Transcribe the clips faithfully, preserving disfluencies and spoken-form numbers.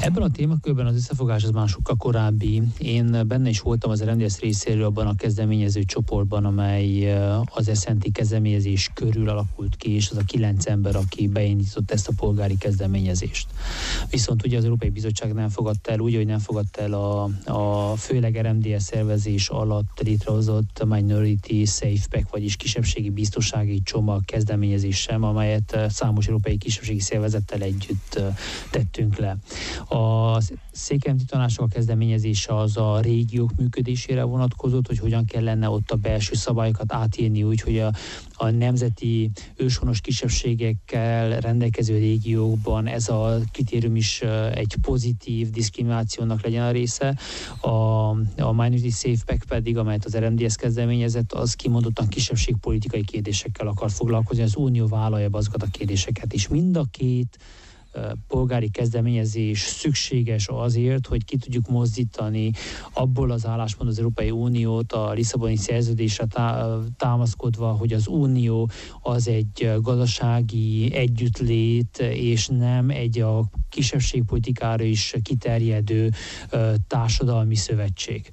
Ebben a témakörben az összefogás az már sokkal korábbi. Én benne is voltam az er em dé es részéről abban a kezdeményező csoportban, amely az es en té kezdeményezés körül alakult ki, és az a kilenc ember, aki beindított ezt a polgári kezdeményezést. Viszont ugye az Európai Bizottság nem fogadta el, úgy, hogy nem fogadta el a, a főleg er em dé es szervezés alatt létrehozott Minority Safe Pack, vagyis kisebbségi biztonsági csomag kezdeményezés sem, amelyet számos európai kisebbségi szervezettel együtt tettünk le. A székelyemti tanácsnak a kezdeményezése az a régiók működésére vonatkozott, hogy hogyan kellene ott a belső szabályokat átírni úgy, hogy a, a nemzeti őshonos kisebbségekkel rendelkező régiókban ez a kritérium is egy pozitív diszkriminációnak legyen a része. A, a Minority Safe Pack pedig, amelyet az er em dé es kezdeményezett, az kimondottan kisebbségpolitikai kérdésekkel akar foglalkozni, az Unió vállalja be azokat a kérdéseket is. Mind a két polgári kezdeményezés szükséges azért, hogy ki tudjuk mozdítani abból az álláspontból az Európai Uniót a Lisszaboni szerződésre támaszkodva, hogy az Unió az egy gazdasági együttlét, és nem egy a kisebbségpolitikára is kiterjedő társadalmi szövetség.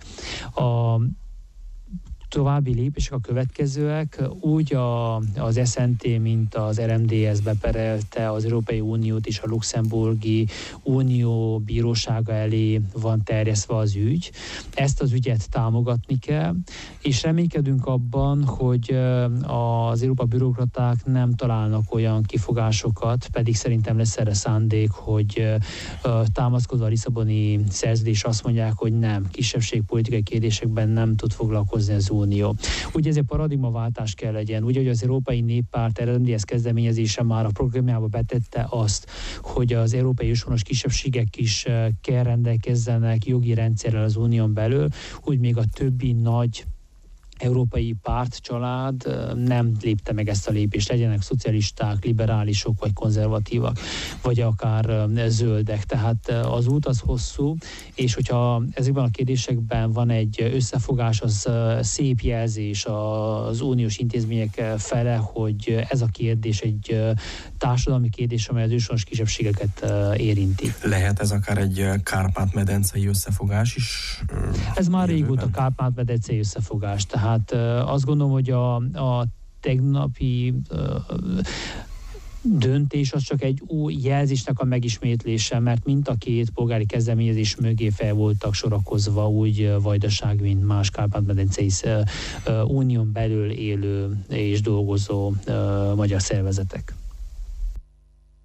A további lépések a következőek, úgy a, az es en té, mint az er em dé es beperelte az Európai Uniót és a Luxemburgi Unió bírósága elé van terjesztve az ügy. Ezt az ügyet támogatni kell, és reménykedünk abban, hogy az európai bürokraták nem találnak olyan kifogásokat, pedig szerintem lesz erre szándék, hogy támaszkodva a Lisszaboni szerződés azt mondják, hogy nem, kisebbségpolitikai kérdésekben nem tud foglalkozni az Unió. Ugye ez egy paradigmaváltás kell legyen, úgy, hogy az Európai Néppárt er em dé es kezdeményezése már a programjába betette azt, hogy az európai őshonos kisebbségek is kell rendelkezzenek jogi rendszerrel az Unión belül, úgy még a többi nagy európai pártcsalád nem lépte meg ezt a lépést, legyenek szocialisták, liberálisok, vagy konzervatívak, vagy akár zöldek. Tehát az út az hosszú, és hogyha ezekben a kérdésekben van egy összefogás, az szép jelzés az uniós intézmények fele, hogy ez a kérdés egy társadalmi kérdés, amely az őshonos kisebbségeket érinti. Lehet ez akár egy Kárpát-medencei összefogás is? Ez már régóta Kárpát-medencei összefogás, tehát Hát azt gondolom, hogy a, a tegnapi uh, döntés az csak egy új jelzésnek a megismétlése, mert mind a két polgári kezdeményezés mögé fel voltak sorakozva úgy Vajdaság, mint más Kárpát-medencei uh, unión belül élő és dolgozó uh, magyar szervezetek.